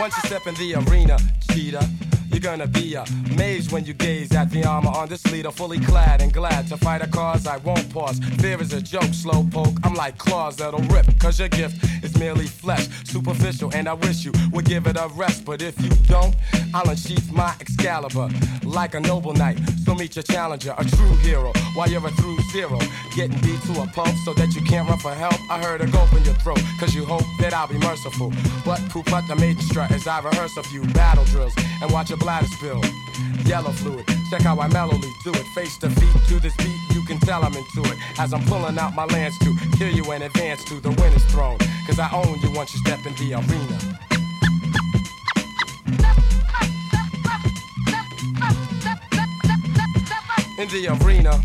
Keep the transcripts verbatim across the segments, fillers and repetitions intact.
Once you step in the arena, cheetah, you're gonna be amazed when you gaze at the armor on this leader, fully clad and glad to fight a cause I won't pause. Fear is a joke, slow poke. I'm like claws that'll rip, cause your gift is merely flesh, superficial, and I wish you would give it a rest. But if you don't, I'll unsheath my Excalibur like a noble knight. So meet your challenger, a true hero, while you're a through zero, getting beat to a pulp so that you can't run for help. I heard a gulp in your throat, cause you hope that I'll be merciful. But poop out the maiden strut as I rehearse a few battle drills and watch your bladder spill yellow fluid. Check how I mellowly do it, face to feet to this beat. You can tell I'm into it as I'm pulling out my lance to kill you in advance to the winner's throne. Cause I own you once you step in the arena. In the arena,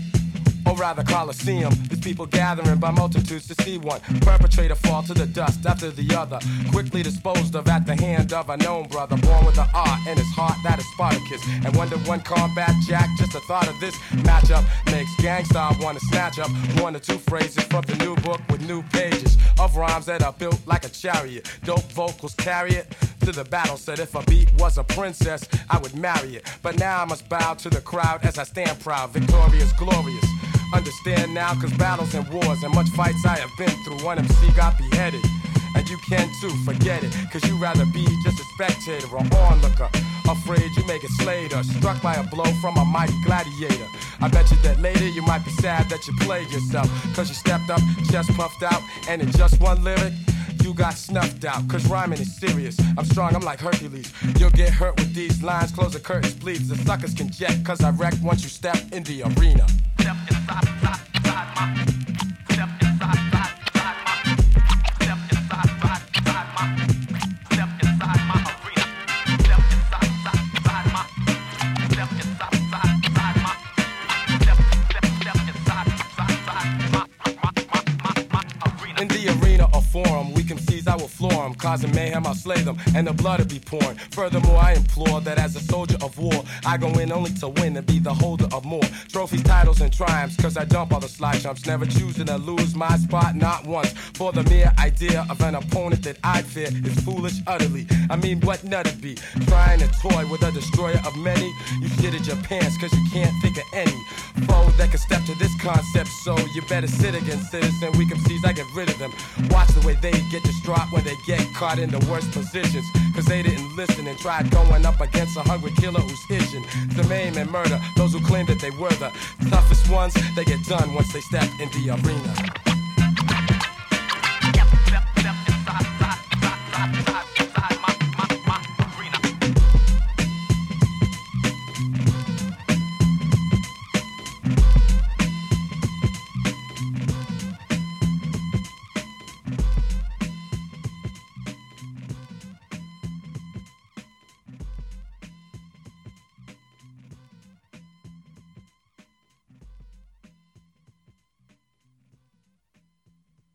or rather Coliseum, there's people gathering by multitudes to see one perpetrator fall to the dust after the other, quickly disposed of at the hand of a known brother, born with an art in his heart that is Spartacus. And one to one combat jack, just the thought of this matchup makes gangsta wanna snatch up one or two phrases from the new book with new pages of rhymes that are built like a chariot. Dope vocals carry it to the battle. Said if a beat was a princess, I would marry it. But now I must bow to the crowd as I stand proud, victorious, glorious. Understand now, cause battles and wars and much fights I have been through, one M C got beheaded. And you can too, forget it, cause you rather be just a spectator or onlooker. Afraid you may get slayed or struck by a blow from a mighty gladiator. I bet you that later you might be sad that you played yourself, cause you stepped up, chest puffed out, and in just one lyric you got snuffed out, cause rhyming is serious. I'm strong, I'm like Hercules. You'll get hurt with these lines, close the curtains please. The suckers can jet, cause I wreck once you step in the arena. Step inside, inside, inside my. Step inside, inside, inside my. Step inside, inside, inside my. Step inside my arena. Step inside, inside, inside my. Step inside, inside, inside my. Step, step, step inside, inside, inside my, my, my, my, my arena. In the arena or forum, we can seize, I will floor them. Causing mayhem, I'll slay them, and the blood will be pouring. Furthermore, I implore that as a soldier of war, I go in only to win and be the holder of more trophies, titles, and triumphs. Cause I dump all the slide jumps, never choosing to lose my spot, not once. For the mere idea of an opponent that I'd fear is foolish utterly. I mean, what nut'd be? Trying to toy with a destroyer of many? You shitted your pants cause you can't think of any foe that can step to this concept. So you better sit against citizen. We can seize, I get rid of them. Watch the way they get distraught when they get caught in the worst positions, cause they didn't listen and tried going up against a hungry killer who's itching to maim and murder those who claim that they were the toughest ones. They get done once they step in the arena.